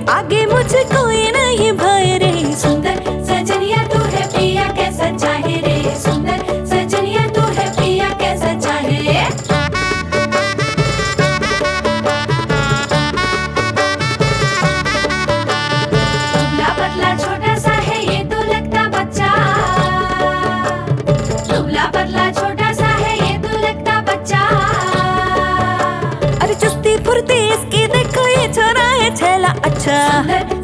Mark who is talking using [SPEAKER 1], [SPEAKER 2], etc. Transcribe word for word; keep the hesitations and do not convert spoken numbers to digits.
[SPEAKER 1] आगे मुझे कोई नहीं भय रे।
[SPEAKER 2] सुंदर सजनिया तू है पिया कैसा चाहे रे, सुंदर सजनिया तू है पिया कैसा चाहे। दुबला पतला छोटा सा है ये तो लगता बच्चा, दुबला पतला छोटा सा है ये तो लगता बच्चा।
[SPEAKER 1] अरे चुस्ती फुर्ती इसकी देखो ये छोरा है छैला अच्छा।
[SPEAKER 2] सुंदर